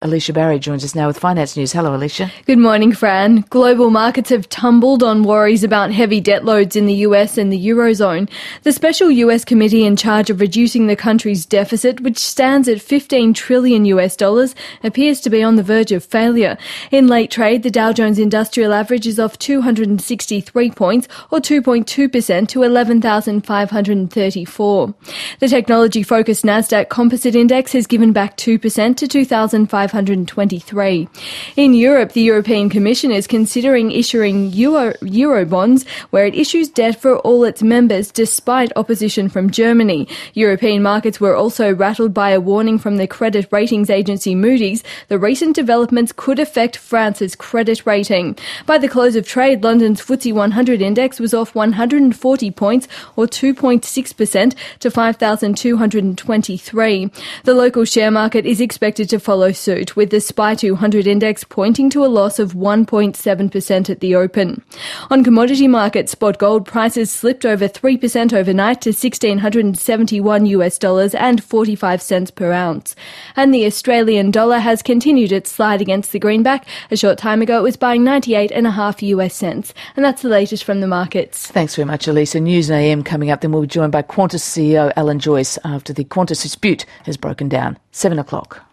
Alicia Barry joins us now with Finance News. Hello, Alicia. Good morning, Fran. Global markets have tumbled on worries about heavy debt loads in the US and the Eurozone. The special US committee in charge of reducing the country's deficit, which stands at $15 trillion, appears to be on the verge of failure. In late trade, the Dow Jones Industrial Average is off 263 points, or 2.2% to 11,534. The technology-focused Nasdaq Composite Index has given back 2% to 2,523. In Europe, the European Commission is considering issuing Euro bonds, where it issues debt for all its members despite opposition from Germany. European markets were also rattled by a warning from the credit ratings agency Moody's. The recent developments could affect France's credit rating. By the close of trade, London's FTSE 100 index was off 140 points, or 2.6% to 5,223. The local share market is expected to follow suit, with the SPI 200 index pointing to a loss of 1.7% at the open. On commodity markets, spot gold prices slipped over 3% overnight to $1,671 and 45 cents per ounce. And the Australian dollar has continued its slide against the greenback. A short time ago, it was buying 98.5 US cents. And that's the latest from the markets. Thanks very much, Elisa. News and AM coming up. Then we'll be joined by Qantas CEO Alan Joyce after the Qantas dispute has broken down. 7 o'clock.